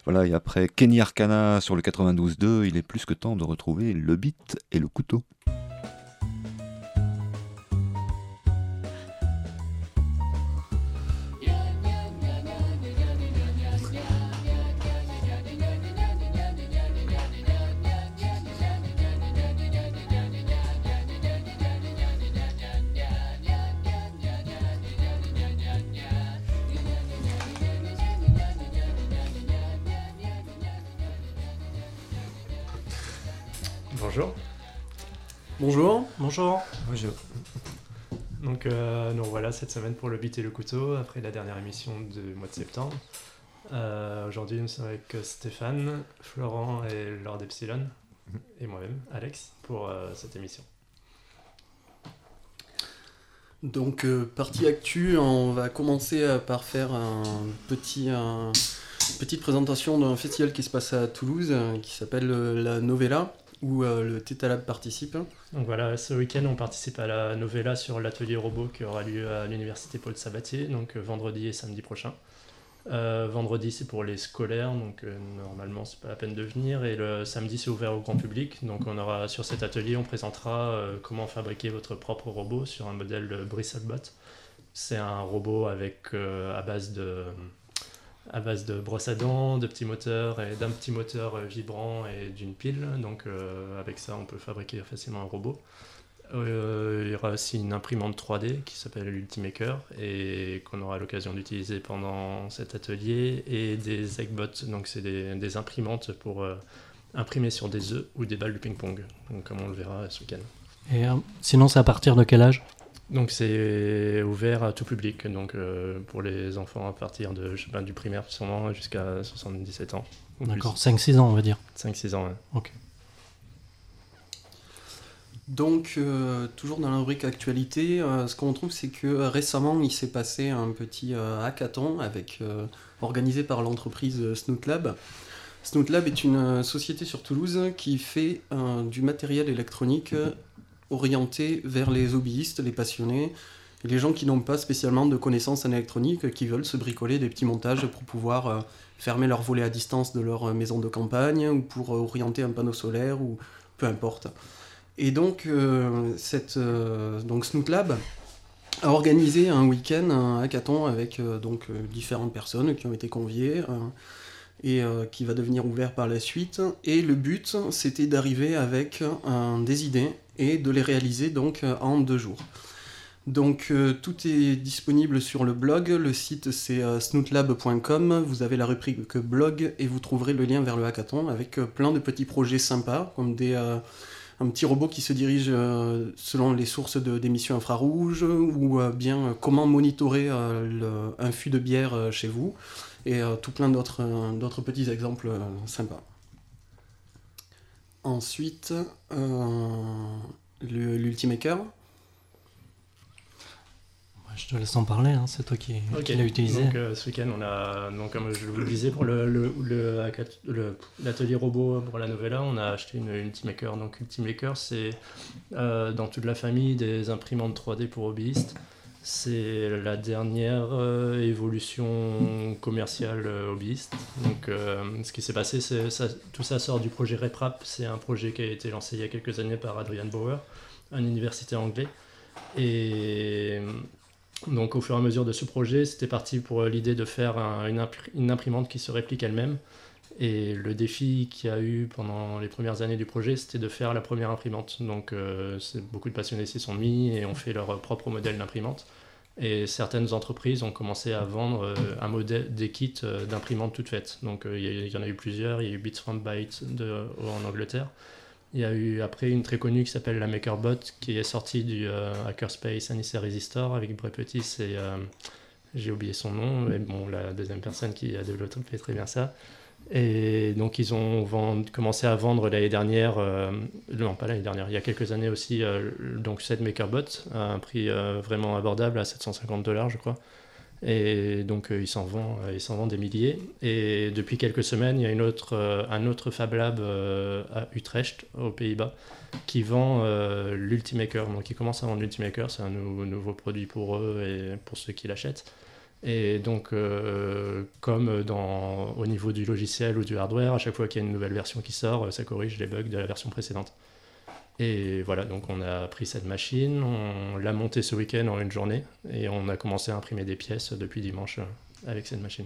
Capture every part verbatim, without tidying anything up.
Voilà, et après Kenny Arcana sur le quatre-vingt-douze deux, il est plus que temps de retrouver le beat et le couteau. Bonjour. Bonjour. Bonjour. Bonjour. Donc, euh, nous voilà cette semaine pour le beat et le couteau, après la dernière émission du mois de septembre. Euh, aujourd'hui, nous sommes avec Stéphane, Florent et Lord Epsilon, et moi-même, Alex, pour euh, cette émission. Donc, euh, partie actu, on va commencer euh, par faire un petit, un, une petite présentation d'un festival qui se passe à Toulouse, euh, qui s'appelle euh, la Novella, où euh, le Theta Lab participe. Donc voilà, ce week-end, on participe à la Novella sur l'atelier robot qui aura lieu à l'université Paul Sabatier, donc euh, vendredi et samedi prochain. Euh, vendredi, c'est pour les scolaires, donc euh, normalement, c'est pas la peine de venir. Et le samedi, c'est ouvert au grand public. Donc on aura, sur cet atelier, on présentera euh, comment fabriquer votre propre robot sur un modèle euh, Bristlebot. C'est un robot avec, euh, à base de... à base de brosse à dents, de petits moteurs et d'un petit moteur vibrant et d'une pile. Donc euh, avec ça, on peut fabriquer facilement un robot. Euh, il y aura aussi une imprimante trois D qui s'appelle l'Ultimaker et qu'on aura l'occasion d'utiliser pendant cet atelier, et des Eggbots, donc c'est des, des imprimantes pour euh, imprimer sur des œufs ou des balles de ping-pong, donc comme on le verra ce week-end. Et euh, sinon, c'est à partir de quel âge ? Donc c'est ouvert à tout public, donc euh, pour les enfants à partir de, je sais pas, du primaire sûrement jusqu'à soixante-dix-sept ans. D'accord, cinq six ans on va dire. cinq six ans, ouais. Ok. Donc, euh, toujours dans la rubrique actualité, euh, ce qu'on trouve, c'est que euh, récemment, il s'est passé un petit euh, hackathon avec, euh, organisé par l'entreprise euh, Snootlab. Snootlab est une euh, société sur Toulouse qui fait euh, du matériel électronique euh, orienté vers les hobbyistes, les passionnés, et les gens qui n'ont pas spécialement de connaissances en électronique, qui veulent se bricoler des petits montages pour pouvoir euh, fermer leur volet à distance de leur euh, maison de campagne, ou pour euh, orienter un panneau solaire, ou peu importe. Et donc, euh, cette, euh, donc Snootlab a organisé un week-end, un hackathon avec euh, donc, euh, différentes personnes qui ont été conviées, euh, et euh, qui va devenir ouvert par la suite. Et le but, c'était d'arriver avec euh, des idées et de les réaliser donc euh, en deux jours. Donc euh, tout est disponible sur le blog, le site c'est euh, snootlab point com, vous avez la rubrique blog et vous trouverez le lien vers le hackathon avec euh, plein de petits projets sympas, comme des... Euh, un petit robot qui se dirige euh, selon les sources de, d'émissions infrarouges, ou euh, bien euh, comment monitorer euh, le, un fût de bière euh, chez vous, et euh, tout plein d'autres, euh, d'autres petits exemples euh, sympas. Ensuite, euh, le, l'Ultimaker. Je te laisse en parler, hein, c'est toi qui, okay. qui l'as utilisé. Donc euh, ce week-end, on a, donc, comme je vous le disais, pour le, le, le, le, l'atelier robot pour la Novella, on a acheté une Ultimaker. Donc Ultimaker, c'est euh, dans toute la famille des imprimantes trois D pour hobbyistes. C'est la dernière euh, évolution commerciale euh, hobbyiste. Donc euh, ce qui s'est passé, c'est ça, tout ça sort du projet RepRap. C'est un projet qui a été lancé il y a quelques années par Adrian Bauer, un universitaire anglais. Et donc au fur et à mesure de ce projet, c'était parti pour l'idée de faire un, une, impr- une imprimante qui se réplique elle-même. Et le défi qu'il y a eu pendant les premières années du projet, c'était de faire la première imprimante. Donc euh, c'est, beaucoup de passionnés s'y sont mis et ont fait leur propre modèle d'imprimante. Et certaines entreprises ont commencé à vendre euh, un modèle, des kits euh, d'imprimantes toutes faites. Donc il euh, y, y en a eu plusieurs. Il y a eu Bits from Byte de, en Angleterre. Il y a eu après une très connue qui s'appelle la MakerBot, qui est sortie du euh, Hackerspace Anisea Resistor avec Brepetis et euh, j'ai oublié son nom, mais bon, la deuxième personne qui a développé fait très bien ça. Et donc ils ont vend, commencé à vendre l'année dernière, euh, non pas l'année dernière, il y a quelques années aussi, euh, donc cette MakerBot à un prix euh, vraiment abordable à sept cent cinquante dollars je crois. Et donc euh, ils s'en vendent, euh, ils s'en vendent des milliers. Et depuis quelques semaines, il y a une autre, euh, un autre Fab Lab euh, à Utrecht, aux Pays-Bas, qui vend euh, l'Ultimaker. Donc ils commencent à vendre l'Ultimaker, c'est un nou- nouveau produit pour eux et pour ceux qui l'achètent. Et donc, euh, comme dans, au niveau du logiciel ou du hardware, à chaque fois qu'il y a une nouvelle version qui sort, ça corrige les bugs de la version précédente. Et voilà, donc on a pris cette machine, on l'a montée ce week-end en une journée, et on a commencé à imprimer des pièces depuis dimanche avec cette machine.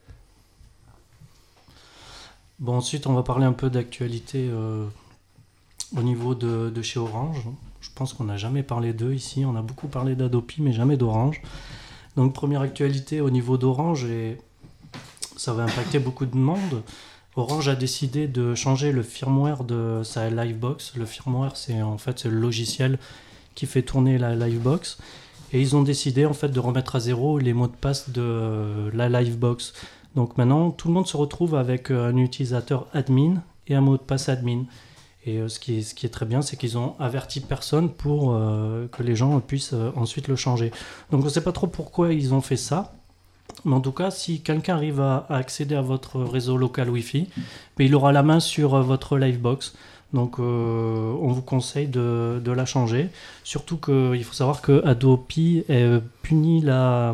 Bon, ensuite, on va parler un peu d'actualité euh, au niveau de, de chez Orange. Je pense qu'on n'a jamais parlé d'eux ici. On a beaucoup parlé d'Adopi, mais jamais d'Orange. Donc, première actualité au niveau d'Orange, et ça va impacter beaucoup de monde. Orange a décidé de changer le firmware de sa Livebox. Le firmware, c'est en fait c'est le logiciel qui fait tourner la Livebox. Et ils ont décidé en fait de remettre à zéro les mots de passe de la Livebox. Donc maintenant, tout le monde se retrouve avec un utilisateur admin et un mot de passe admin. Et euh, ce, qui est, ce qui est très bien, c'est qu'ils ont averti personne pour euh, que les gens puissent euh, ensuite le changer. Donc on ne sait pas trop pourquoi ils ont fait ça. Mais en tout cas, si quelqu'un arrive à, à accéder à votre réseau local Wi-Fi, ben, il aura la main sur euh, votre Livebox. Donc euh, on vous conseille de, de la changer. Surtout qu'il faut savoir que Adopi euh, punit la,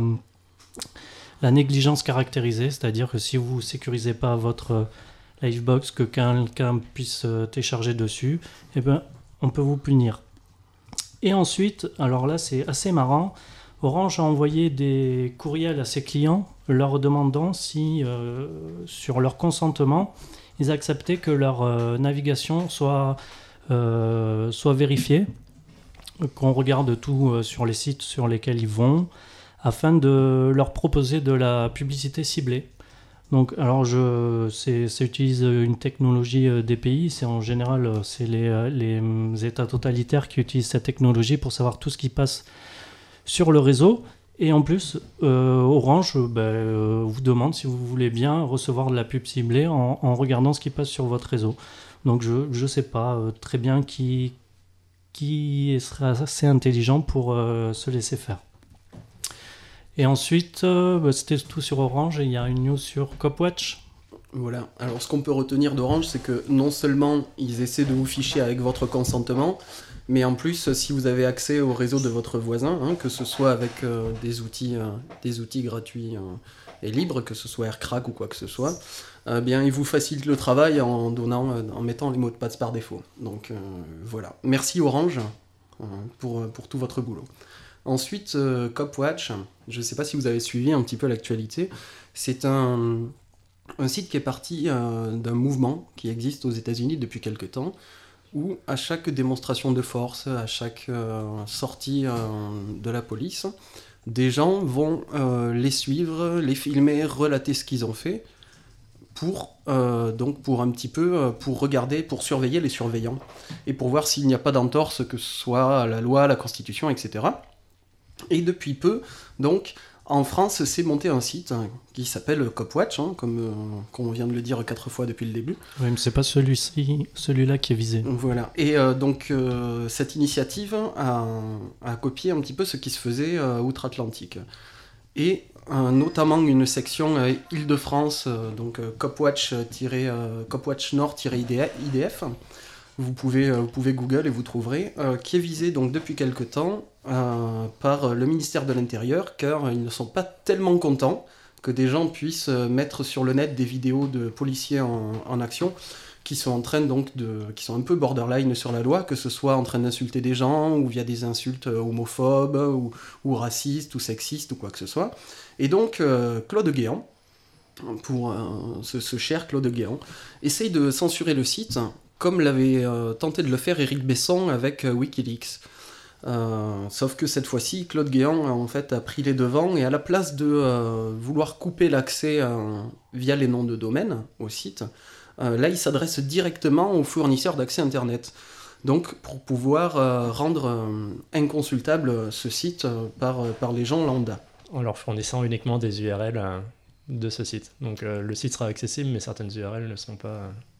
la négligence caractérisée. C'est-à-dire que si vous ne sécurisez pas votre Livebox, que quelqu'un puisse euh, télécharger dessus, eh ben, on peut vous punir. Et ensuite, alors là c'est assez marrant, Orange a envoyé des courriels à ses clients leur demandant si, euh, sur leur consentement, ils acceptaient que leur euh, navigation soit, euh, soit vérifiée, qu'on regarde tout euh, sur les sites sur lesquels ils vont, afin de leur proposer de la publicité ciblée. Donc, alors, je, c'est, ça utilise une technologie euh, des pays. C'est en général, euh, c'est les, euh, les États totalitaires qui utilisent cette technologie pour savoir tout ce qui passe sur le réseau. Et en plus, euh, Orange ben, euh, vous demande si vous voulez bien recevoir de la pub ciblée en, en regardant ce qui passe sur votre réseau. Donc, je ne sais pas euh, très bien qui, qui sera assez intelligent pour euh, se laisser faire. Et ensuite, euh, bah, c'était tout sur Orange et il y a une news sur Copwatch. Voilà, alors ce qu'on peut retenir d'Orange, c'est que non seulement ils essaient de vous ficher avec votre consentement, mais en plus, si vous avez accès au réseau de votre voisin, hein, que ce soit avec euh, des, outils, euh, des outils gratuits euh, et libres, que ce soit AirCrack ou quoi que ce soit, euh, bien, ils vous facilitent le travail en, donnant, euh, en mettant les mots de passe par défaut. Donc euh, voilà, merci Orange euh, pour, pour tout votre boulot. Ensuite, euh, Copwatch, je ne sais pas si vous avez suivi un petit peu l'actualité, c'est un, un site qui est parti euh, d'un mouvement qui existe aux États-Unis depuis quelque temps, où à chaque démonstration de force, à chaque euh, sortie euh, de la police, des gens vont euh, les suivre, les filmer, relater ce qu'ils ont fait, pour, euh, donc pour un petit peu, euh, pour regarder, pour surveiller les surveillants, et pour voir s'il n'y a pas d'entorse, que ce soit à la loi, à la Constitution, et cetera. Et depuis peu, donc, en France, s'est monté un site hein, qui s'appelle Copwatch, hein, comme euh, qu'on vient de le dire quatre fois depuis le début. Oui, mais c'est pas celui-ci, celui-là qui est visé. Voilà. Et euh, donc, euh, cette initiative a, a copié un petit peu ce qui se faisait euh, outre-Atlantique. Et euh, notamment une section euh, Île-de-France, euh, donc euh, Copwatch, euh, Copwatch Nord-I D F. Vous pouvez, euh, vous pouvez Google et vous trouverez, euh, qui est visée donc depuis quelque temps euh, par le ministère de l'Intérieur, car ils ne sont pas tellement contents que des gens puissent euh, mettre sur le net des vidéos de policiers en, en action qui sont en train donc de, qui sont un peu borderline sur la loi, que ce soit en train d'insulter des gens ou via des insultes homophobes ou, ou racistes ou sexistes ou quoi que ce soit. Et donc euh, Claude Guéant, pour euh, ce, ce cher Claude Guéant, essaye de censurer le site, comme l'avait euh, tenté de le faire Éric Besson avec euh, Wikileaks. Euh, sauf que cette fois-ci, Claude Guéant en fait, a pris les devants, et à la place de euh, vouloir couper l'accès euh, via les noms de domaine au site, euh, là il s'adresse directement aux fournisseurs d'accès Internet. Donc pour pouvoir euh, rendre euh, inconsultable ce site euh, par, euh, par les gens lambda. En leur fournissant uniquement des U R L euh, de ce site. Donc euh, le site sera accessible, mais certaines U R L ne seront pas... Euh...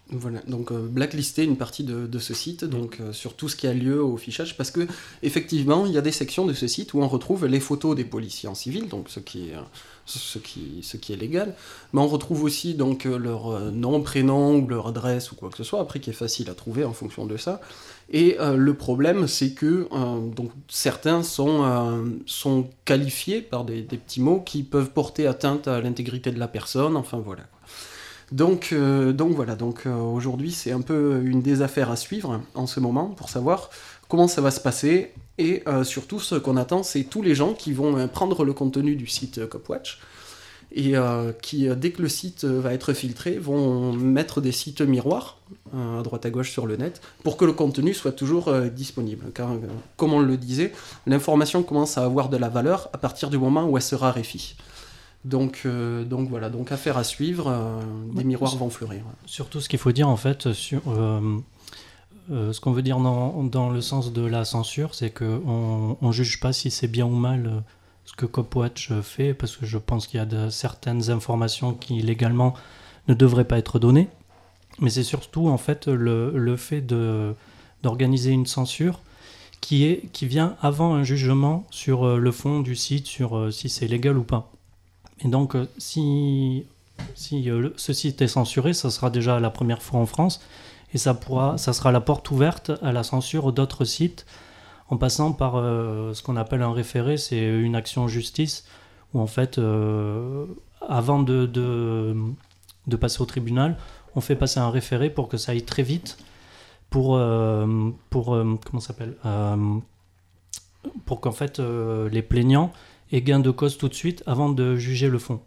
Voilà, donc euh, blacklister une partie de, de ce site, donc euh, sur tout ce qui a lieu au fichage, parce que effectivement, il y a des sections de ce site où on retrouve les photos des policiers en civil, donc ce qui est, euh, ce qui, ce qui est légal, mais on retrouve aussi donc euh, leur euh, nom, prénom ou leur adresse ou quoi que ce soit, après qui est facile à trouver en fonction de ça. Et euh, le problème, c'est que euh, donc, certains sont, euh, sont qualifiés par des, des petits mots qui peuvent porter atteinte à l'intégrité de la personne, enfin voilà. Donc, euh, donc voilà, donc, euh, aujourd'hui c'est un peu une des affaires à suivre en ce moment pour savoir comment ça va se passer et euh, surtout ce qu'on attend c'est tous les gens qui vont euh, prendre le contenu du site euh, Copwatch et euh, qui euh, dès que le site euh, va être filtré vont mettre des sites miroirs euh, à droite à gauche sur le net pour que le contenu soit toujours euh, disponible car euh, comme on le disait, l'information commence à avoir de la valeur à partir du moment où elle se raréfie. Donc, euh, donc voilà, donc affaire à suivre, euh, des miroirs vont fleurir. Surtout ce qu'il faut dire en fait, sur, euh, euh, ce qu'on veut dire dans, dans le sens de la censure, c'est qu'on ne juge pas si c'est bien ou mal euh, ce que Copwatch fait, parce que je pense qu'il y a de, certaines informations qui légalement ne devraient pas être données, mais c'est surtout en fait le, le fait de, d'organiser une censure qui, est, qui vient avant un jugement sur euh, le fond du site, sur euh, si c'est légal ou pas. Et donc, euh, si, si euh, ce site est censuré, ça sera déjà la première fois en France, et ça, pourra, ça sera la porte ouverte à la censure d'autres sites, en passant par euh, ce qu'on appelle un référé, c'est une action en justice, où en fait, euh, avant de, de, de passer au tribunal, on fait passer un référé pour que ça aille très vite, pour, euh, pour euh, comment ça s'appelle euh, pour qu'en fait, euh, les plaignants et gain de cause tout de suite avant de juger le fond.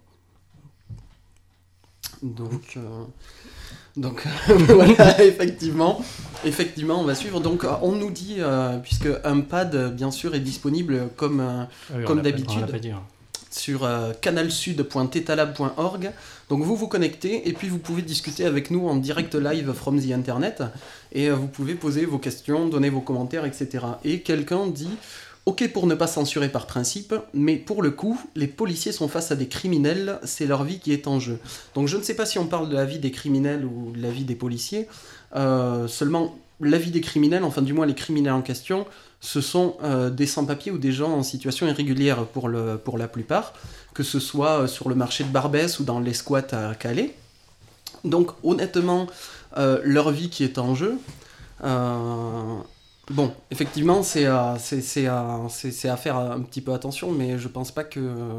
Donc, euh, donc voilà, effectivement, effectivement, on va suivre. Donc, on nous dit, euh, puisque un pad, bien sûr, est disponible comme, euh, Oui, comme on l'a d'habitude pas, on l'a pas dit, hein. sur euh, canalsud point tetalab point org. Donc, vous vous connectez et puis vous pouvez discuter avec nous en direct live from the internet et euh, vous pouvez poser vos questions, donner vos commentaires, et cetera. Et quelqu'un dit... Ok pour ne pas censurer par principe, mais pour le coup, les policiers sont face à des criminels, c'est leur vie qui est en jeu. Donc je ne sais pas si on parle de la vie des criminels ou de la vie des policiers, euh, seulement la vie des criminels, enfin du moins les criminels en question, ce sont euh, des sans-papiers ou des gens en situation irrégulière pour, le, pour la plupart, que ce soit sur le marché de Barbès ou dans les squats à Calais. Donc honnêtement, euh, leur vie qui est en jeu... Euh, Bon, effectivement, c'est à, c'est, c'est, à, c'est, c'est à faire un petit peu attention, mais je pense pas que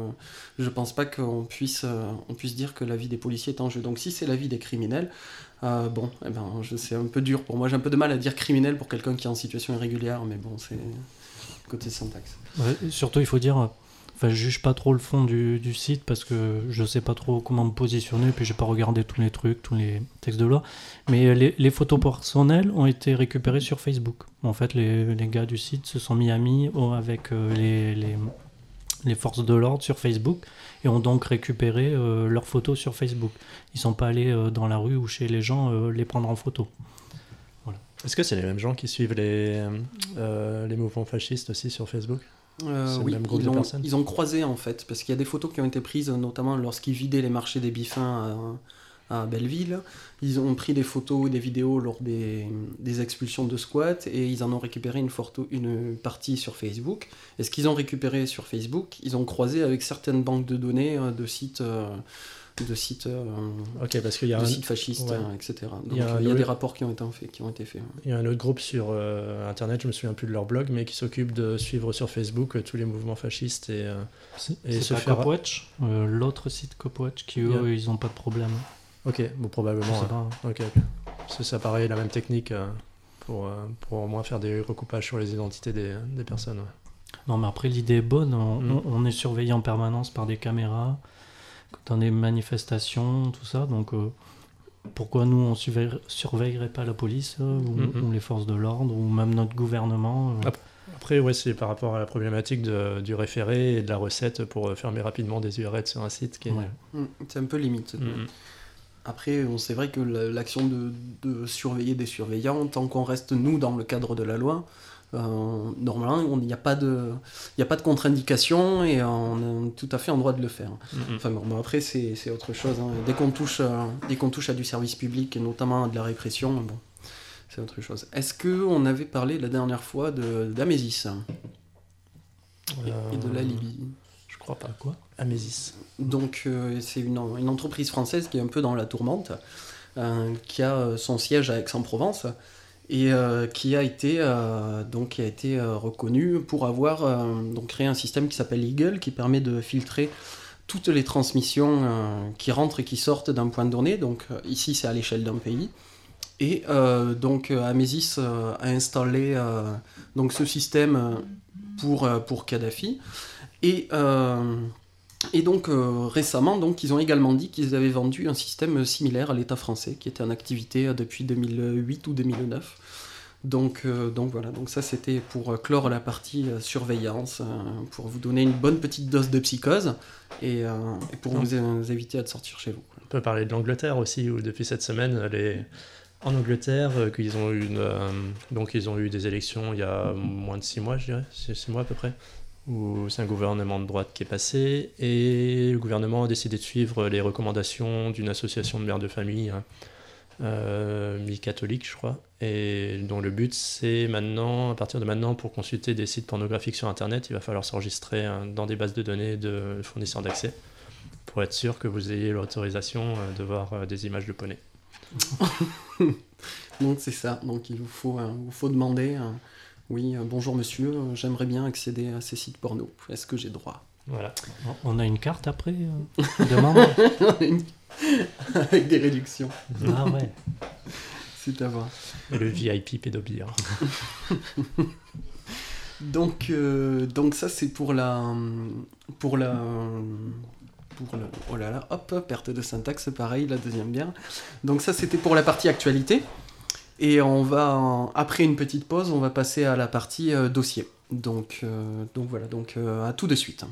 je pense pas qu'on puisse, on puisse dire que la vie des policiers est en jeu. Donc si c'est la vie des criminels, euh, bon, eh ben, je, c'est un peu dur pour moi. J'ai un peu de mal à dire criminel pour quelqu'un qui est en situation irrégulière, mais bon, c'est côté syntaxe. Ouais, surtout, il faut dire... Enfin, je juge pas trop le fond du, du site parce que je sais pas trop comment me positionner, puis j'ai pas regardé tous les trucs, tous les textes de loi. Mais les, les photos personnelles ont été récupérées sur Facebook. En fait, les, les gars du site se sont mis amis avec euh, les, les, les forces de l'ordre sur Facebook et ont donc récupéré euh, leurs photos sur Facebook. Ils sont pas allés euh, dans la rue ou chez les gens euh, les prendre en photo. Voilà. Est-ce que c'est les mêmes gens qui suivent les, euh, les mouvements fascistes aussi sur Facebook ? Euh, C'est le oui, même groupe ils de ont, personnes. ils ont croisé en fait, parce qu'il y a des photos qui ont été prises, notamment lorsqu'ils vidaient les marchés des Biffins à, à Belleville. Ils ont pris des photos, des vidéos lors des, des expulsions de squats et ils en ont récupéré une, photo, une partie sur Facebook. Et ce qu'ils ont récupéré sur Facebook, ils ont croisé avec certaines banques de données de sites, de sites, okay, parce qu'il y a de un... sites fascistes, ouais. et cetera. Donc il y a, il y a le... des rapports qui ont été faits. Qui ont été faits ouais. Il y a un autre groupe sur euh, Internet, je me souviens plus de leur blog, mais qui s'occupe de suivre sur Facebook euh, tous les mouvements fascistes et, euh, c'est, et c'est se pas faire... Copwatch, euh, l'autre site Copwatch, qui eux, yeah. ils ont pas de problème. Ok, bon, probablement. Je sais hein. pas. Ok, ok. C'est ça, pareil, la même technique euh, pour, euh, pour au moins faire des recoupages sur les identités des, des personnes. Ouais. Non, mais après, l'idée est bonne. On, Mm. on, on est surveillé en permanence par des caméras, dans des manifestations, tout ça. Donc, euh, pourquoi nous, on ne surveillerait, surveillerait pas la police euh, ou, Mm-hmm. ou les forces de l'ordre, ou même notre gouvernement euh. Après, ouais, c'est par rapport à la problématique de, du référé et de la recette pour fermer rapidement des U R L sur un site. Qui est... Ouais. Mmh, c'est un peu limite. Mm-hmm. Après, bon, c'est vrai que l'action de, de surveiller des surveillants, tant qu'on reste, nous, dans le cadre de la loi, Euh, normalement, il n'y a pas de, il n'y a pas de contre-indication et on est tout à fait en droit de le faire. Mm-hmm. Enfin bon, bon après c'est, c'est autre chose. Hein. Dès qu'on touche, euh, dès qu'on touche à du service public et notamment à de la répression, bon, c'est autre chose. Est-ce que on avait parlé la dernière fois de d'Amésis euh... et de la Libye? Je crois pas. Quoi? Amésis. Donc euh, c'est une, une entreprise française qui est un peu dans la tourmente, euh, qui a son siège à Aix-en-Provence. Et euh, qui a été, euh, donc, qui a été euh, reconnu pour avoir euh, donc, créé un système qui s'appelle Eagle, qui permet de filtrer toutes les transmissions euh, qui rentrent et qui sortent d'un point de données. Donc euh, ici, c'est à l'échelle d'un pays. Et euh, donc Amésis euh, a installé euh, donc, ce système pour, pour Kadhafi. Et... Euh, Et donc euh, récemment, donc, ils ont également dit qu'ils avaient vendu un système similaire à l'État français, qui était en activité depuis deux mille huit ou deux mille neuf. Donc, euh, donc voilà, donc ça c'était pour clore la partie euh, surveillance, euh, pour vous donner une bonne petite dose de psychose et, euh, et pour vous, euh, vous éviter de sortir chez vous. On peut parler de l'Angleterre aussi, où depuis cette semaine, les... en Angleterre, euh, qu'ils ont eu une, euh, donc ils ont eu des élections il y a moins de six mois, je dirais, six mois à peu près. Où c'est un gouvernement de droite qui est passé, et le gouvernement a décidé de suivre les recommandations d'une association de mères de famille, hein, euh, mi-catholique je crois, et dont le but c'est maintenant, à partir de maintenant, pour consulter des sites pornographiques sur internet, il va falloir s'enregistrer hein, dans des bases de données de fournisseurs d'accès, pour être sûr que vous ayez l'autorisation euh, de voir euh, des images de poney. Donc c'est ça, donc il vous faut, euh, vous faut demander... Euh... Oui, euh, bonjour monsieur, euh, j'aimerais bien accéder à ces sites porno. Est-ce que j'ai droit? Voilà. On a une carte après euh, de membre avec des réductions. Ah ouais. C'est à voir. Et le V I P pédobire. donc, euh, donc ça c'est pour la... Pour la... Pour le... Oh là là, hop, perte de syntaxe, pareil, la deuxième bière. Donc ça c'était pour la partie actualité. Et on va, après une petite pause, on va passer à la partie euh, dossier. Donc, euh, donc voilà, donc euh, à tout de suite.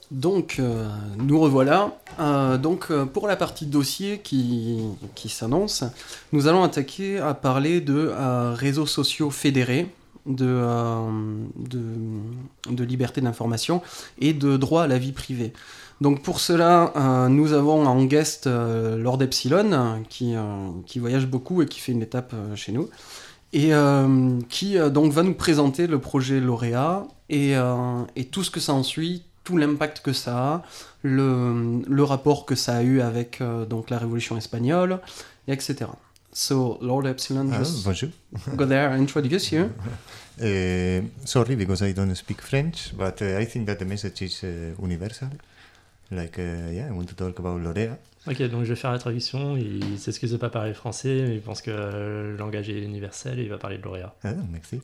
Donc, euh, nous revoilà. Euh, donc, euh, pour la partie dossier qui, qui s'annonce, nous allons attaquer à parler de euh, réseaux sociaux fédérés, de, euh, de, de liberté d'information et de droit à la vie privée. Donc, pour cela, euh, nous avons en guest euh, Lord Epsilon, qui, euh, qui voyage beaucoup et qui fait une étape euh, chez nous, et euh, qui euh, donc va nous présenter le projet Lauréat et, euh, et tout ce que ça en suit, tout l'impact que ça a, le, le rapport que ça a eu avec euh, donc la Révolution espagnole, et cetera. So, Lord Epsilon, Ah, just bonjour. go there and introduce you. Uh, sorry, because I don't speak French, but uh, I think that the message is uh, universal. Like, uh, yeah, I want to talk about Lauréat. Ok, donc je vais faire la traduction. Il s'excuse de ne pas parler français, mais il pense que le langage est universel et il va parler de Lauréat. Ah, merci.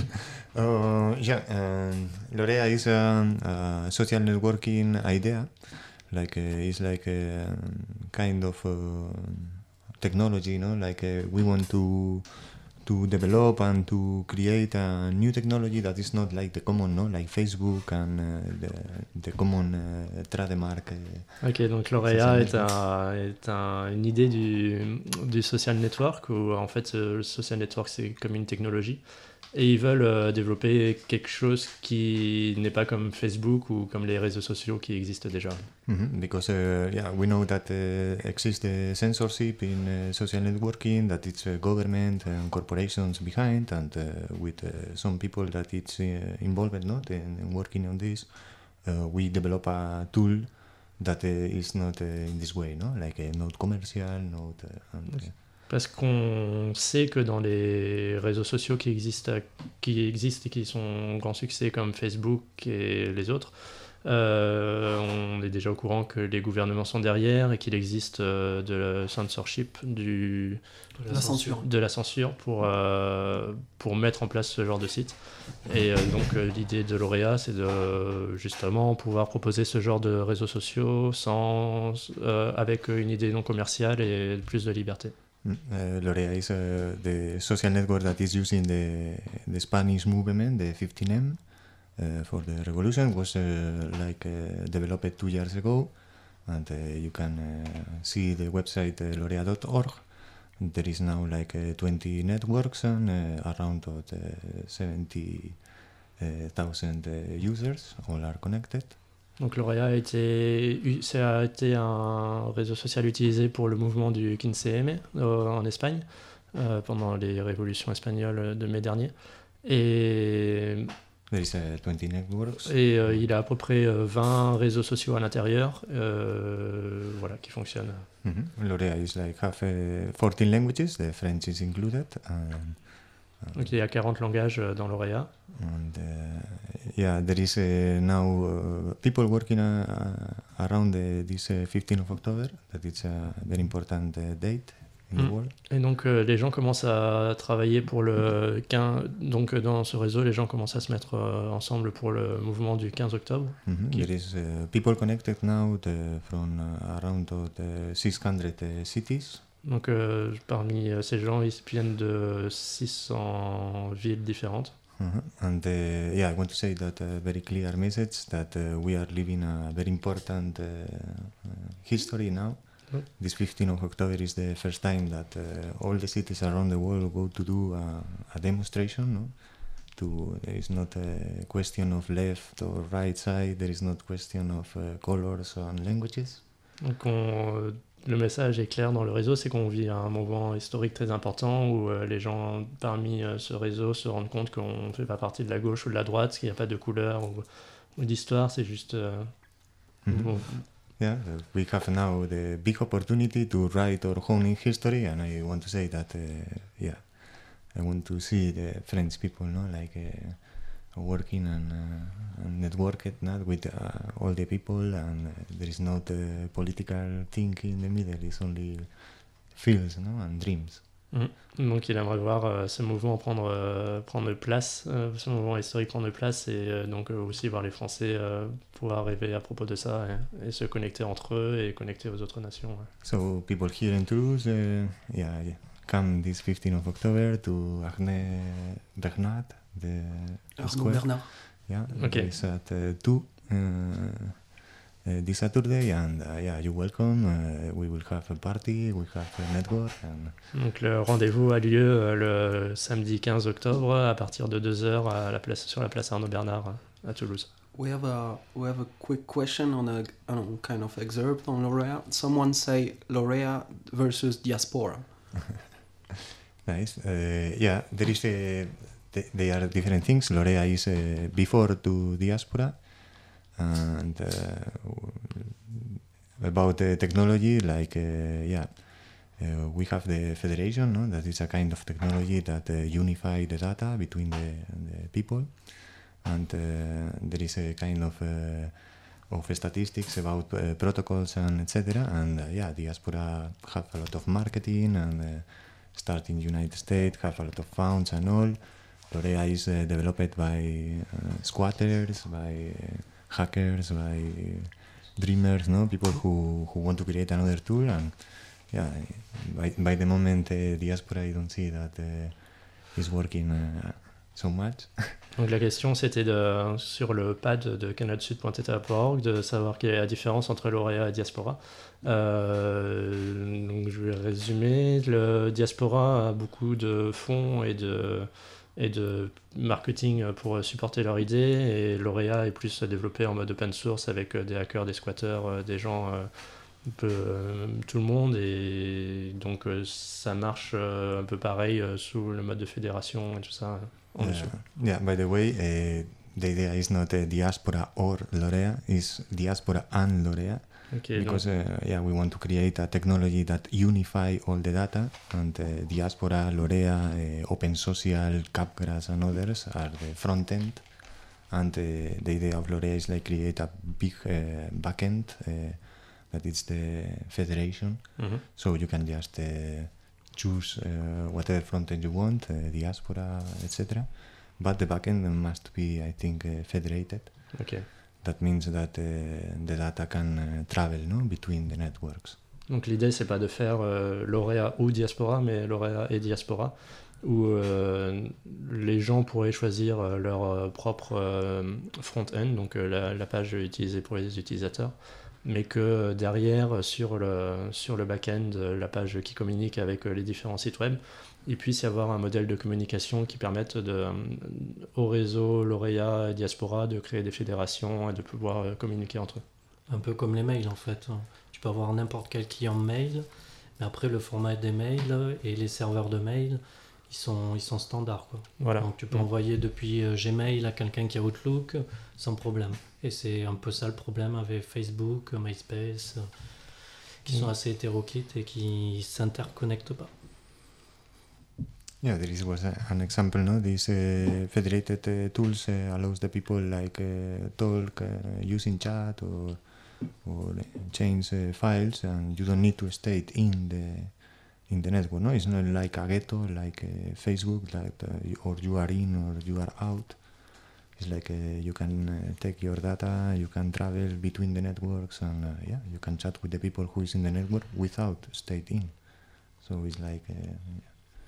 uh, yeah, um, Lauréat is a, a social networking idea. Like, uh, it's like a kind of uh, technology, you know. Like, uh, we want to to develop and to create a new technology that is not like the common, no, like Facebook and uh, the, the common uh, trademark. Uh, ok, donc Lauréat est, un, est un, une idée du, du social network où en fait le social network c'est comme une technologie et ils veulent euh, développer quelque chose qui n'est pas comme Facebook ou comme les réseaux sociaux qui existent déjà. Mm-hmm, because uh, yeah, we know that uh, exists the censorship in uh, social networking, that it's uh, government and corporations behind, and uh, with uh, some people that it's uh, involved not in, in working on this, uh, we develop a tool that uh, is not uh, in this way, no, like uh, not commercial, not. Uh, and, uh, Parce qu'on sait que dans les réseaux sociaux qui existent, qui existent et qui sont grand succès comme Facebook et les autres, euh, on est déjà au courant que les gouvernements sont derrière et qu'il existe euh, de la censorship, du, de la, la censure, de la censure pour, euh, pour mettre en place ce genre de site. Et euh, donc euh, l'idée de Lauréat, c'est de justement pouvoir proposer ce genre de réseaux sociaux sans, euh, avec une idée non commerciale et plus de liberté. Uh, Lauréat is uh, the social network that is using the the Spanish movement, the fifteen M, uh, for the revolution. Was uh, like uh, developed two years ago, and uh, you can uh, see the website uh, laureat dot org. There is now like uh, twenty networks and uh, around uh, seventy thousand uh, users. All are connected. Donc Lauréat a été, ça a été un réseau social utilisé pour le mouvement du quinze M euh, en Espagne euh, pendant les révolutions espagnoles de mai dernier. Et, There is, uh, twenty networks. et euh, il a à peu près vingt réseaux sociaux à l'intérieur euh, voilà, qui fonctionnent. Mm-hmm. Lauréat is like have uh, fourteen languages, the French is included. And, and Donc il y a quarante langages dans Lauréat. And uh, yeah, there is uh, now uh, people working uh, uh, around the, this uh, fifteenth of October. That it's a very important uh, date in mm. the world. Et donc euh, les gens commencent à travailler pour le quinze. Donc euh, dans ce réseau, les gens commencent à se mettre euh, ensemble pour le mouvement du quinze octobre. Mm-hmm. Qui... There is uh, people connected now the, from uh, around the six hundred uh, cities. Donc euh, parmi euh, ces gens, ils viennent de six cents villes différentes. Uh-huh. And uh, yeah, I want to say that a uh, very clear message that uh, we are living a very important uh, uh, history now. Mm. This fifteenth of October is the first time that uh, all the cities around the world go to do a, a demonstration. No? To, there is not a question of left or right side. There is not question of uh, colors and languages. Donc on, le message est clair dans le réseau, c'est qu'on vit un moment historique très important où euh, les gens parmi euh, ce réseau se rendent compte qu'on ne fait pas partie de la gauche ou de la droite, qu'il n'y a pas de couleur ou, ou d'histoire, c'est juste... Euh, mm-hmm. bon. Yeah, uh, we have now the big opportunity to write our own history, and I want to say that, uh, yeah, I want to see the French people, no, like uh, working and, uh, and networked not with uh, all the people, and uh, there is not a political thing in the middle. It's only feels, no, and dreams. Mmh. Donc il aimerait voir euh, ce mouvement prendre, euh, prendre place, euh, ce mouvement historique prendre place et euh, donc euh, aussi voir les Français euh, pouvoir rêver à propos de ça et, et se connecter entre eux et connecter aux autres nations. Ouais. So people here in Toulouse, uh, yeah, yeah, come this fifteenth of October to Arnay Bernard, the Arnaud Bernard. Yeah, okay. it's at uh, two. Uh, uh, this Saturday, and uh, yeah, you're welcome. Uh, we will have a party, we have a network. And Donc le rendez-vous a lieu euh, le samedi quinze octobre à partir de deux heures à la place, sur la place Arnaud Bernard à Toulouse. We have a we have a quick question on a, I don't know, kind of excerpt on Laurea. Someone say Laurea versus diaspora. Nice. Uh, yeah, there is a. They, they are different things. Laurea is uh, before to diaspora, and uh, about the technology, like uh, yeah, uh, we have the federation. No, that is a kind of technology that uh, unify the data between the, the people, and uh, there is a kind of uh, of statistics about uh, protocols and et cetera. And uh, yeah, diaspora have a lot of marketing and. Uh, start in United States, have a lot of funds and all. Laurea is uh, developed by uh, squatters, by uh, hackers, by dreamers, no, people who, who want to create another tool. And yeah, by, by the moment uh, diaspora, I don't see that uh, is working uh, so much. Donc la question c'était de, sur le pad de canalsud point theta point org de savoir quelle est la différence entre Laurea et diaspora. Euh, donc je vais résumer. Le diaspora a beaucoup de fonds et de, et de marketing pour supporter leur idée, et Laurea est plus développé en mode open source avec des hackers, des squatteurs, des gens, un peu tout le monde, et donc ça marche un peu pareil sous le mode de fédération et tout ça. En yeah, yeah, by the way, uh, the idea is not uh, diaspora or Laurea, it's diaspora and Laurea. Okay, because uh, yeah, we want to create a technology that unify all the data, and uh, diaspora, Laurea, uh, Open Social, Capgras, and others are the front end, and uh, the idea of Laurea is like create a big uh, backend uh, that is the federation, mm-hmm. so you can just uh, choose uh, whatever front end you want, uh, diaspora, et cetera. But the backend must be, I think, uh, federated. Okay. That means that uh, the data can uh, travel, no, between the networks. Donc l'idée c'est pas de faire euh, Laurea ou diaspora, mais Laurea et diaspora, où euh, les gens pourraient choisir euh, leur euh, propre euh, front-end, donc euh, la, la page utilisée pour les utilisateurs, mais que euh, derrière, sur le, sur le back-end, euh, la page qui communique avec euh, les différents sites web, il puisse y avoir un modèle de communication qui permette de, euh, au réseau Laurea et diaspora de créer des fédérations et de pouvoir euh, communiquer entre eux. Un peu comme les mails en fait. Tu peux avoir n'importe quel client mail, mais après le format des mails et les serveurs de mail, ils sont, ils sont standards, quoi. Voilà. Donc tu peux mmh. envoyer depuis euh, Gmail à quelqu'un qui a Outlook sans problème. Et c'est un peu ça le problème avec Facebook, MySpace, euh, qui mmh. sont assez hétéroclites et qui ne s'interconnectent pas. Yeah, there is was a, an example, no? These uh, federated uh, tools uh, allows the people like uh, talk uh, using chat or or change uh, files, and you don't need to stay in the in the network. No, it's not like a ghetto, like uh, Facebook, like uh, or you are in or you are out. It's like uh, you can uh, take your data, you can travel between the networks, and uh, yeah, you can chat with the people who is in the network without staying in. So it's like. Uh, yeah.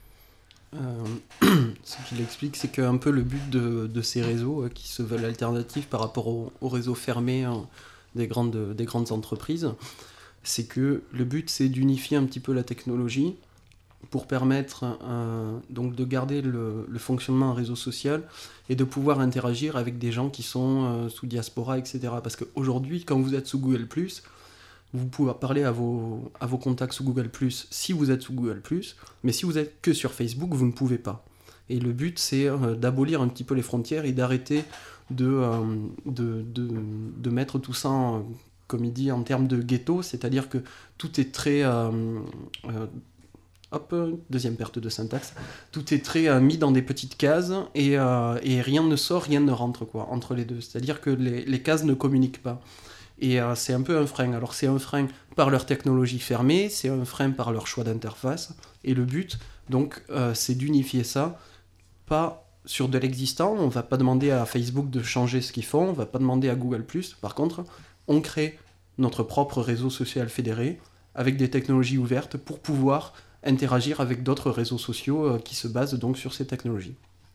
Euh, ce qu'il explique, c'est qu'un peu le but de, de ces réseaux euh, qui se veulent alternatifs par rapport aux au réseaux fermés hein, des, grandes, des grandes entreprises, c'est que le but c'est d'unifier un petit peu la technologie pour permettre euh, donc de garder le, le fonctionnement en réseau social et de pouvoir interagir avec des gens qui sont euh, sous diaspora, et cetera. Parce qu'aujourd'hui, quand vous êtes sous Google plus, vous pouvez parler à vos, à vos contacts sous Google plus si vous êtes sous Google plus, mais si vous êtes que sur Facebook, vous ne pouvez pas. Et le but, c'est euh, d'abolir un petit peu les frontières et d'arrêter de, euh, de, de, de mettre tout ça, en, comme il dit, en termes de ghetto, c'est-à-dire que tout est très... Euh, euh, hop, deuxième perte de syntaxe. Tout est très euh, mis dans des petites cases et, euh, et rien ne sort, rien ne rentre quoi, entre les deux. C'est-à-dire que les, les cases ne communiquent pas. Et euh, c'est un peu un frein. Alors c'est un frein par leur technologie fermée, c'est un frein par leur choix d'interface. Et le but, donc, euh, c'est d'unifier ça, pas sur de l'existant. On ne va pas demander à Facebook de changer ce qu'ils font, on ne va pas demander à Google plus. Par contre, on crée notre propre réseau social fédéré avec des technologies ouvertes pour pouvoir interagir avec d'autres réseaux sociaux euh, qui se basent donc sur ces technologies. Mmh.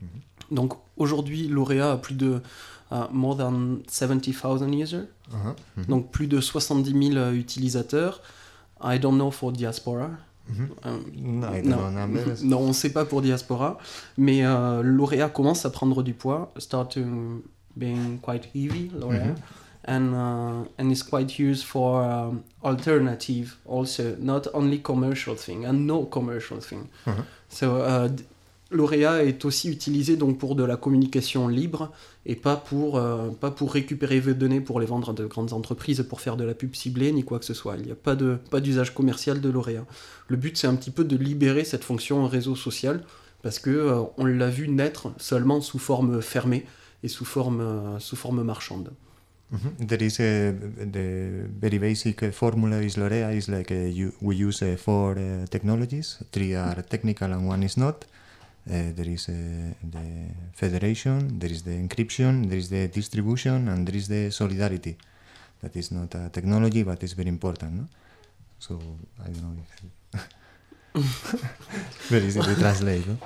Donc aujourd'hui, Lauréat a plus de uh, more than seventy thousand users, Uh-huh. Mhm. donc plus de soixante-dix mille utilisateurs. I don't know for diaspora. Mhm. Euh, No, I don't know numbers. non, on ne sait pas pour diaspora, mais euh, Lauréat commence à prendre du poids, start to being quite heavy, Lauréat, Mhm. and uh, and is quite used for um, alternative also, not only commercial thing and no commercial thing. Mhm. So uh, d- Lauréat est aussi utilisé donc pour de la communication libre et pas pour euh, pas pour récupérer vos données pour les vendre à de grandes entreprises pour faire de la pub ciblée ni quoi que ce soit. Il n'y a pas de pas d'usage commercial de Lauréat. Le but c'est un petit peu de libérer cette fonction réseau social parce que euh, on l'a vu naître seulement sous forme fermée et sous forme euh, sous forme marchande. Mhm. There is a the very basic uh, formula is Laurea is like uh, you, we use uh, four uh, technologies. Three are technical and one is not. Uh, there is uh, the federation, there is the encryption, there is the distribution, and there is the solidarity. That is not a technology, but it's very important. No? So I don't know if very easy to translate. No?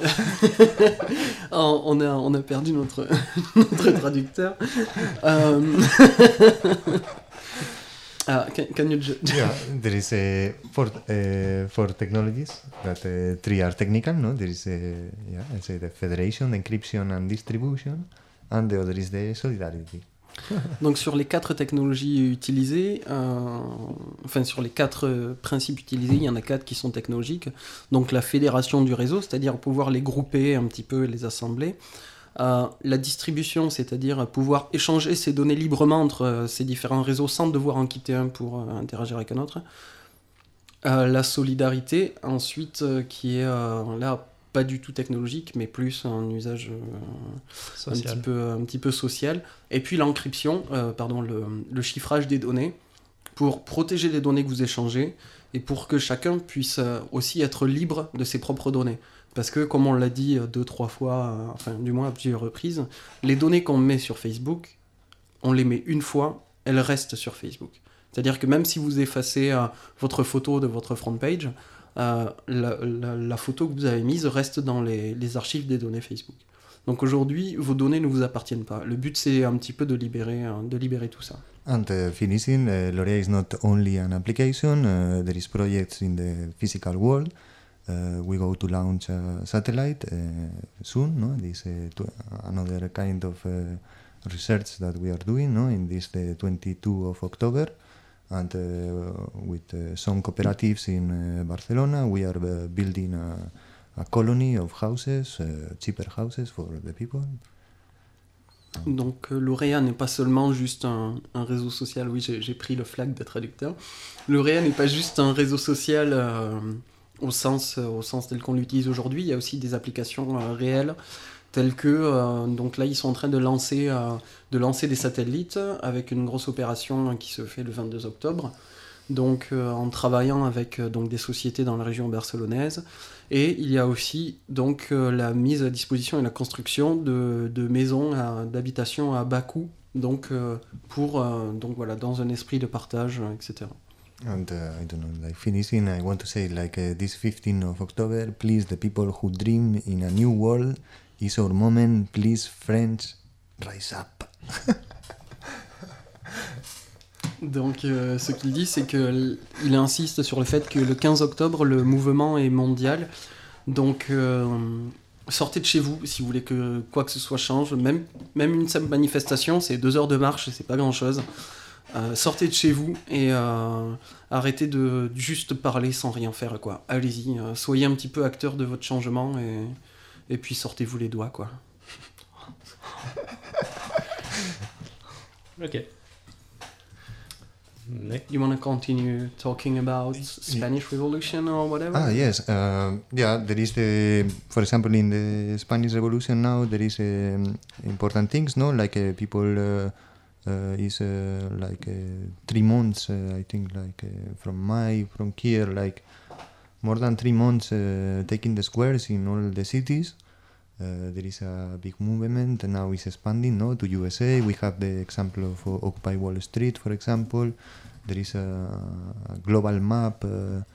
Oh, on, a, on a perdu notre, notre traducteur. Um, uh, can, can you ju- Yeah, there is uh, four uh, four technologies that uh, three are technical. No, there is uh, yeah, I say the federation, encryption, and distribution, and the other is the solidarity. Donc sur les quatre technologies utilisées, euh, enfin sur les quatre euh, principes utilisés, il y en a quatre qui sont technologiques. Donc la fédération du réseau, c'est-à-dire pouvoir les grouper un petit peu et les assembler. Euh, la distribution, c'est-à-dire pouvoir échanger ces données librement entre euh, ces différents réseaux sans devoir en quitter un pour euh, interagir avec un autre. Euh, la solidarité, ensuite, euh, qui est euh, là pas du tout technologique, mais plus un usage euh, un, petit peu, un petit peu social. Et puis l'encryption, euh, pardon, le, le chiffrage des données, pour protéger les données que vous échangez et pour que chacun puisse euh, aussi être libre de ses propres données. Parce que, comme on l'a dit euh, deux, trois fois, euh, enfin du moins à plusieurs reprises, les données qu'on met sur Facebook, on les met une fois, elles restent sur Facebook. C'est-à-dire que même si vous effacez euh, votre photo de votre front page, euh, la, la, la photo que vous avez mise reste dans les, les archives des données Facebook. Donc aujourd'hui, vos données ne vous appartiennent pas. Le but, c'est un petit peu de libérer, euh, de libérer tout ça. And uh, finishing, uh, Laurea is not only an application. Uh, there is projects in the physical world. Uh, we go to launch a satellite uh, soon. No, this uh, to another kind of uh, research that we are doing. No, in this the twenty-second of October. And uh, with uh, some cooperatives in uh, Barcelona, we are uh, building a, a colony of houses, uh, cheaper houses for the people. Donc euh, Lauréat n'est pas seulement juste un, un réseau social, oui j'ai, j'ai pris le flag de traducteur, Lauréat n'est pas juste un réseau social euh, au, sens, au sens tel qu'on l'utilise aujourd'hui, il y a aussi des applications euh, réelles, telles que, euh, donc là ils sont en train de lancer, euh, de lancer des satellites avec une grosse opération qui se fait le vingt-deux octobre, donc euh, en travaillant avec euh, donc, des sociétés dans la région barcelonaise. Et il y a aussi donc euh, la mise à disposition et la construction de, de maisons à, d'habitation à bas coût, donc euh, pour euh, donc voilà dans un esprit de partage, et cetera. And uh, I don't know, like finishing, I want to say like uh, this fifteenth of October, please, the people who dream in a new world, is our moment. Please, friends, rise up. Donc euh, ce qu'il dit, c'est qu'il insiste sur le fait que le quinze octobre, le mouvement est mondial. Donc euh, sortez de chez vous si vous voulez que quoi que ce soit change. Même, même une simple manifestation, c'est deux heures de marche, c'est pas grand-chose. Euh, sortez de chez vous et euh, arrêtez de juste parler sans rien faire, quoi. Allez-y, euh, soyez un petit peu acteur de votre changement et, et puis sortez-vous les doigts, quoi. Ok. Next. You want to continue talking about Spanish Revolution or whatever? Ah, yes. Uh, yeah, there is the, for example, in the Spanish Revolution now, there is um, important things, no? Like uh, people uh, uh, is uh, like uh, three months, uh, I think, like uh, from May, from here, like more than three months uh, taking the squares in all the cities. Uh, there is a big movement and now it's expanding, no, to U S A. We have the example of uh, Occupy Wall Street, for example. There is a, a global map uh,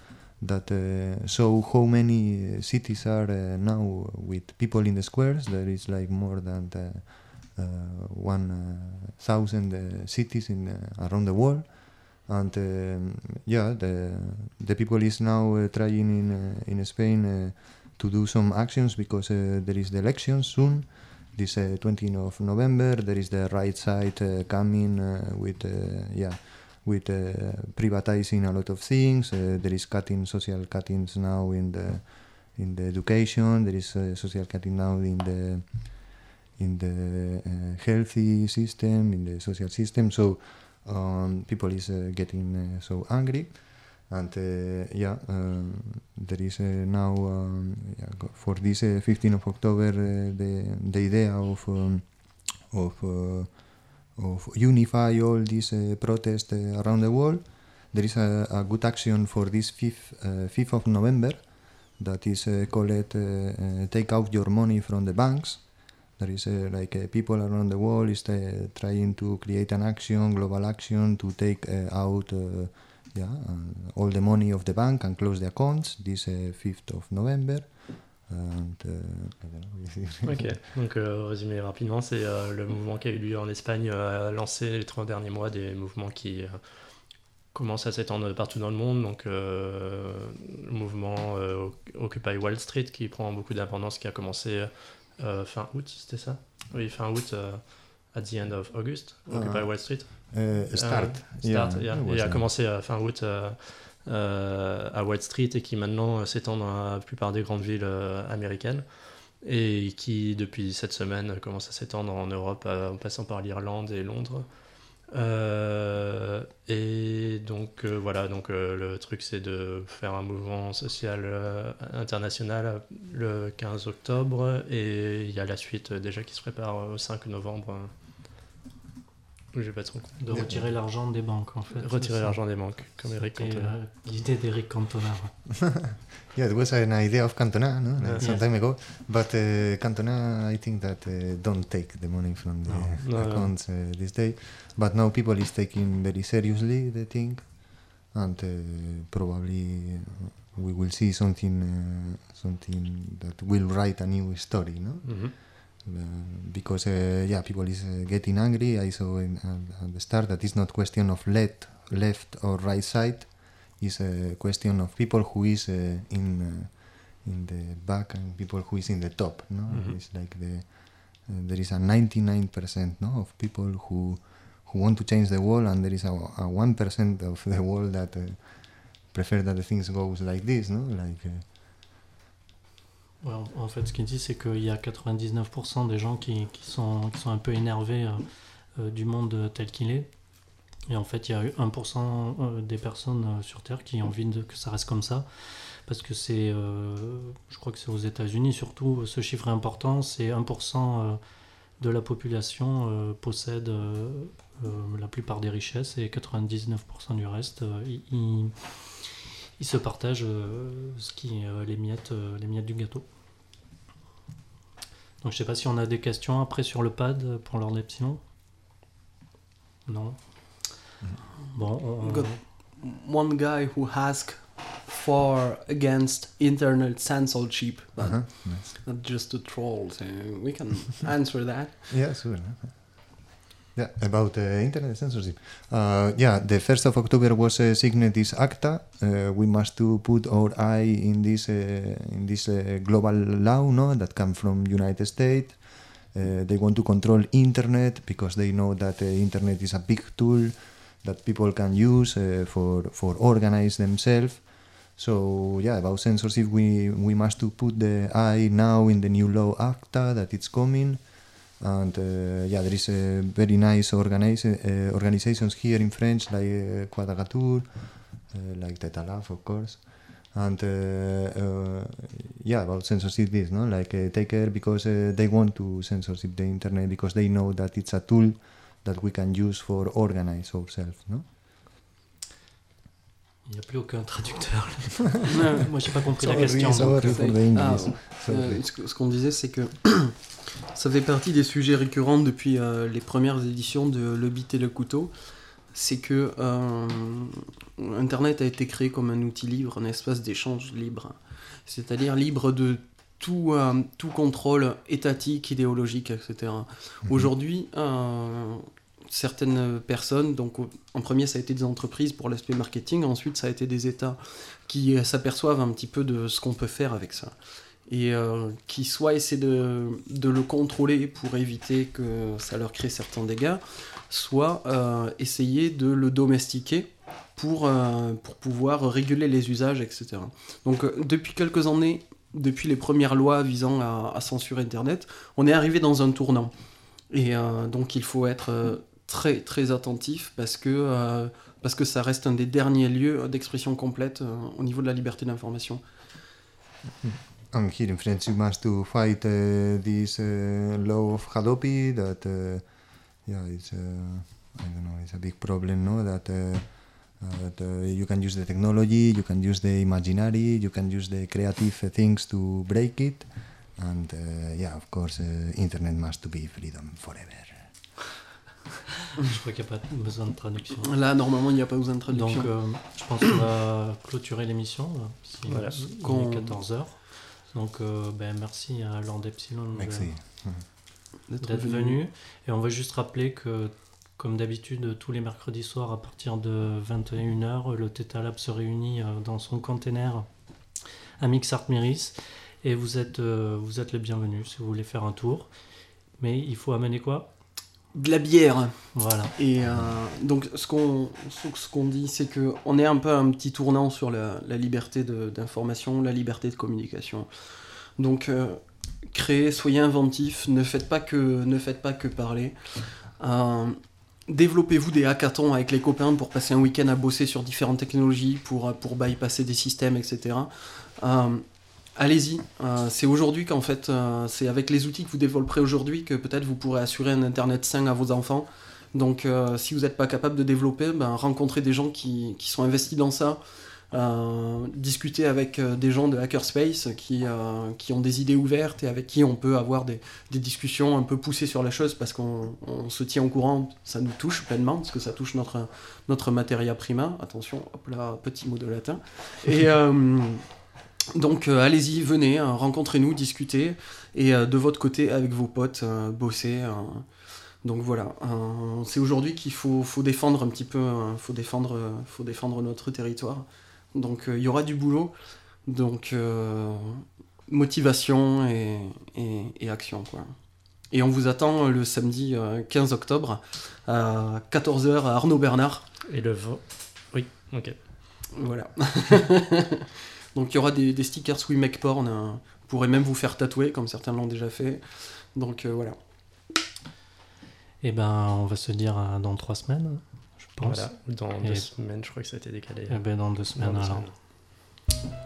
that uh, show how many cities are uh, now with people in the squares. There is like more than uh, uh, one uh, thousand uh, cities in uh, around the world, and um, yeah, the the people is now uh, trying in uh, in Spain uh, to do some actions because uh, there is the election soon. This uh, twentieth of November, there is the right side uh, coming uh, with uh, yeah. with uh, privatizing a lot of things. Uh, there is cutting, social cuttings now in the in the education. There is uh, social cutting now in the in the uh, healthy system, in the social system. So um, people is uh, getting uh, so angry, and uh, yeah, um, there is uh, now um, yeah, for this uh, fifteenth of October uh, the the idea of um, of uh, of unify all these uh, protests uh, around the world. There is a, a good action for this fifth, uh, fifth of November that is uh, called uh, uh, Take Out Your Money from the Banks. There is uh, like uh, people around the world is uh, trying to create an action, global action, to take uh, out uh, yeah, uh, all the money of the bank and close the accounts this uh, fifth of November. And, uh, ok, donc euh, résumé rapidement, c'est euh, le mouvement qui a eu lieu en Espagne euh, a lancé les trois derniers mois des mouvements qui euh, commencent à s'étendre partout dans le monde. Donc euh, le mouvement euh, Occupy Wall Street qui prend beaucoup d'importance, qui a commencé euh, fin août, c'était ça? Oui, fin août, euh, at the end of August, Occupy uh, Wall Street. Uh, start, uh, start, yeah. yeah. Il a commencé euh, fin août euh, Euh, à Wall Street et qui maintenant euh, s'étend dans la plupart des grandes villes euh, américaines et qui depuis cette semaine euh, commence à s'étendre en Europe euh, en passant par l'Irlande et Londres euh, et donc euh, voilà donc euh, le truc c'est de faire un mouvement social euh, international le quinze octobre et il y a la suite euh, déjà qui se prépare au cinq novembre euh, J'ai pas trop de retirer l'argent des banques en fait. Retirer l'argent des banques, comme Eric Cantona. Euh, l'idée d'Eric Cantona. Yeah, it was an idea of Cantona, no? Like Yeah. some time ago. But uh, Cantona, I think that uh, don't take the money from the No. No, accounts uh, this day. But now people is taking very seriously the thing, and uh, probably we will see something, uh, something that will write a new story, no? Mm-hmm. Uh, because uh, yeah, people is uh, getting angry. I saw in, uh, at the start that it's not question of left, left or right side. It's a question of people who is uh, in uh, in the back and people who is in the top. No, Mm-hmm. It's like the uh, there is a ninety-nine percent no of people who who want to change the world, and there is a, a one percent of the world that uh, prefer that the things goes like this. No, like. Uh, Ouais, en, en fait, ce qu'il dit, c'est qu'il y a quatre-vingt-dix-neuf pour cent des gens qui, qui, sont, qui sont un peu énervés euh, euh, du monde tel qu'il est. Et en fait, il y a eu un pour cent euh, des personnes euh, sur Terre qui ont envie de, que ça reste comme ça. Parce que c'est, euh, je crois que c'est aux États-Unis surtout, ce chiffre est important, c'est un pour cent euh, de la population euh, possède euh, euh, la plupart des richesses et quatre-vingt-dix-neuf pour cent du reste, euh, ils, ils se partagent euh, ce qui, euh, les, miettes, euh, les miettes du gâteau. Donc je sais pas si on a des questions après sur le pad pour l'ordre d'Epsilon. Non. Bon, on... Got one guy who asked for against internet censorship, but uh-huh. Nice. not just a troll. So we can answer that. Yeah, sure. Yeah, about uh, internet censorship. Uh, yeah, the first of October was uh, signed this ACTA. Uh, we must to put our eye in this uh, in this uh, global law, no, that come from United States. Uh, they want to control internet because they know that uh, internet is a big tool that people can use uh, for for organize themselves. So yeah, about censorship, we we must to put the eye now in the new law ACTA that it's coming. And uh, yeah, there is a very nice organize, uh, organizations here in French, like uh, Quadrature, uh, like Tetalaf, of course. And uh, uh, yeah, about censorship, this, no, like uh, take care because uh, they want to censorship the internet because they know that it's a tool that we can use for organize ourselves, no. Il n'y a plus aucun traducteur. Moi, j'ai pas compris la question. Sorry, donc, for the c'est- English. ah, Sorry. Euh, ce que- ce qu'on disait, c'est que ça fait partie des sujets récurrents depuis euh, les premières éditions de Le Bit et le Couteau. c'est que euh, Internet a été créé comme un outil libre, un espace d'échange libre, c'est-à-dire libre de tout, euh, tout contrôle étatique, idéologique, et cetera. Mmh. Aujourd'hui, euh, certaines personnes, donc en premier ça a été des entreprises pour l'aspect marketing, ensuite ça a été des États qui s'aperçoivent un petit peu de ce qu'on peut faire avec ça. Et euh, qui soit essaient de, de le contrôler pour éviter que ça leur crée certains dégâts, soit euh, essayer de le domestiquer pour, euh, pour pouvoir réguler les usages, et cetera. Donc euh, depuis quelques années, depuis les premières lois visant à, à censurer Internet, on est arrivé dans un tournant. Et euh, donc il faut être euh, très très attentif parce que, euh, parce que ça reste un des derniers lieux d'expression complète euh, au niveau de la liberté d'information. And here in France, you must to fight uh, this uh, law of Hadopi that, uh, yeah, it's, uh, I don't know, it's a big problem, no? That, uh, uh, that uh, you can use the technology, you can use the imaginary, you can use the creative uh, things to break it, and uh, yeah, of course, uh, internet must to be freedom forever. Je crois qu'il n'y a pas besoin de traduction. Là, normalement, il n'y a pas besoin de traduction. Donc, euh, je pense qu'on va clôturer l'émission. Là, si voilà. Il est quatorze heures. Donc, euh, ben, merci à Lord Epsilon Merci. De, d'être, d'être venu. Et on va juste rappeler que, comme d'habitude, tous les mercredis soirs, à partir de vingt et une heures, le Theta Lab se réunit dans son container à Mixart Miris. Et vous êtes, euh, vous êtes les bienvenus si vous voulez faire un tour. Mais il faut amener quoi ? De la bière. Voilà. Et euh, donc ce qu'on, ce qu'on dit, c'est qu'on est un peu à un petit tournant sur la, la liberté de, d'information, la liberté de communication. Donc euh, créez, soyez inventifs, ne faites pas que, ne faites pas que parler. Euh, développez-vous des hackathons avec les copains pour passer un week-end à bosser sur différentes technologies, pour, pour bypasser des systèmes, et cetera. Euh, Allez-y, euh, c'est aujourd'hui qu'en fait, euh, c'est avec les outils que vous développerez aujourd'hui que peut-être vous pourrez assurer un internet sain à vos enfants. Donc euh, si vous n'êtes pas capable de développer, ben, rencontrez des gens qui, qui sont investis dans ça, euh, discutez avec euh, des gens de Hackerspace qui, euh, qui ont des idées ouvertes et avec qui on peut avoir des, des discussions un peu poussées sur la chose parce qu'on on se tient au courant, ça nous touche pleinement parce que ça touche notre, notre materia prima. Attention, hop là, petit mot de latin. Et... Euh, Donc euh, allez-y, venez, euh, rencontrez-nous, discutez, et euh, de votre côté, avec vos potes, euh, bossez. Euh, donc voilà, euh, c'est aujourd'hui qu'il faut, faut défendre un petit peu, euh, faut défendre, euh, faut défendre notre territoire. Donc il euh, y aura du boulot, donc euh, motivation et, et, et action, quoi. Et on vous attend le samedi euh, quinze octobre à quatorze heures à Arnaud Bernard. Et le vingt... Oui, ok. Voilà. Donc il y aura des, des stickers We Make Porn, euh, vous pourrez même vous faire tatouer, comme certains l'ont déjà fait. Donc euh, voilà. Et ben on va se dire euh, dans trois semaines, je pense. Voilà, dans Et... deux semaines, je crois que ça a été décalé. Et ben dans deux semaines dans deux alors. semaines.